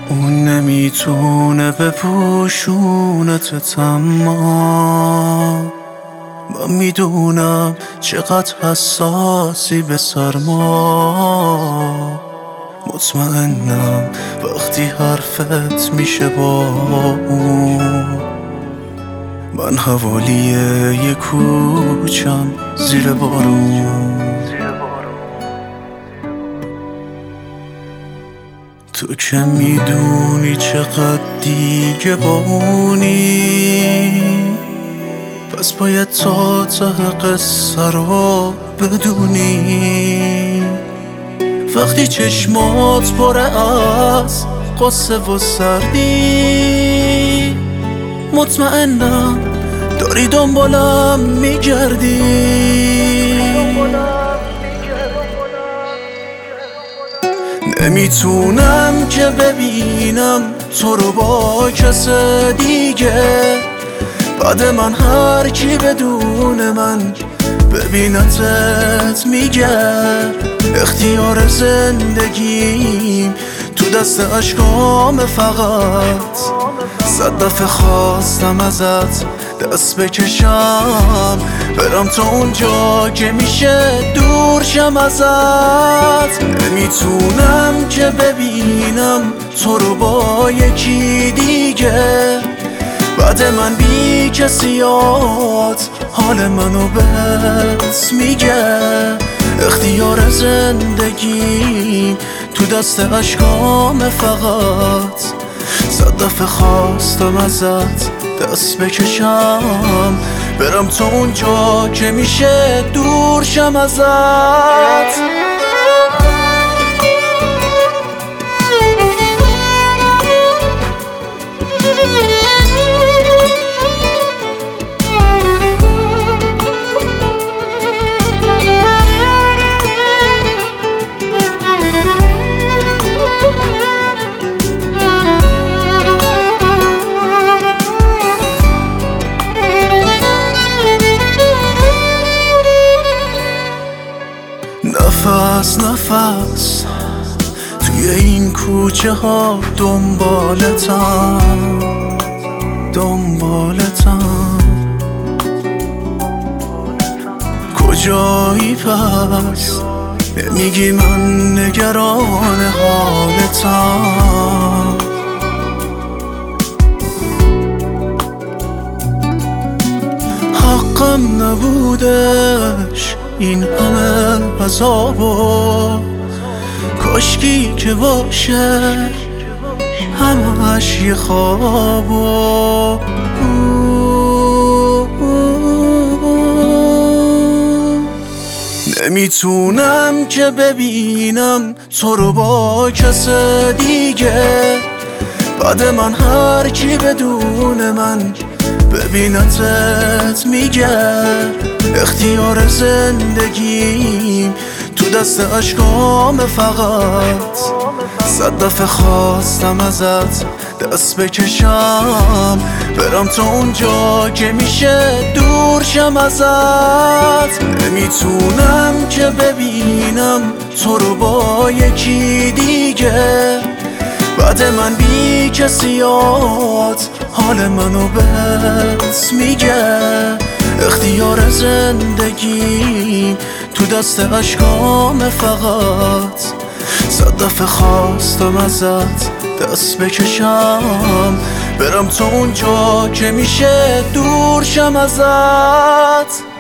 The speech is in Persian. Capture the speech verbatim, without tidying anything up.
اون نمیتونه بپوشونت، اما من میدونم چقدر حساسی به سرما. مطمئنم وقتی حرفت میشه با اون، من حوالی یه کوچم زیر بارون. تو که میدونی چقدر دیگه با اونی، پس باید تا ته قصه رو بدونی. وقتی چشمات پره از قصه و سردی، مطمئنم داری دنبالم میگردی. نمیتونم که ببینم تو رو با کس دیگه، بعد من هر کی بدون من ببینتت میگه اختیار زندگیم تو دست اشکام. فقط صد دفعه خواستم ازت دست بکشم، برم تا اونجا که میشه دور شم ازت. نمیتونم که ببینم تو رو با یکی دیگه، بعد من بی کسیات حال منو بس میگه اختیار زندگی تو دست اشکام. فقط صد دفعه خواستم ازت دست بکشم، برم تا اونجا که میشه دور شم ازت. نفس نفس توی این کوچه ها دنبالتم دنبالتم. کجایی پس نمیگی من نگران حالتم؟ حقم نبودش این همه عذابو، کاشکی که باشه همه‌اش یه خوابو. نمیتونم که ببینم تو رو با کس دیگه، بعد من هر کی بدون من ببینتت میگه اختیار زندگیم تو دست اشکام. فقط صد دفعه خواستم ازت دست بکشم، برم تا اونجا که میشه دور شم ازت. نمیتونم که ببینم تو رو با یکی دیگه، بعد من بی کسیات حال منو بس میگه اختیار زندگی تو دست اشکام. فقط صد دفعه خواستم ازت دست بکشم، برم تا اونجا که میشه دور شم ازت.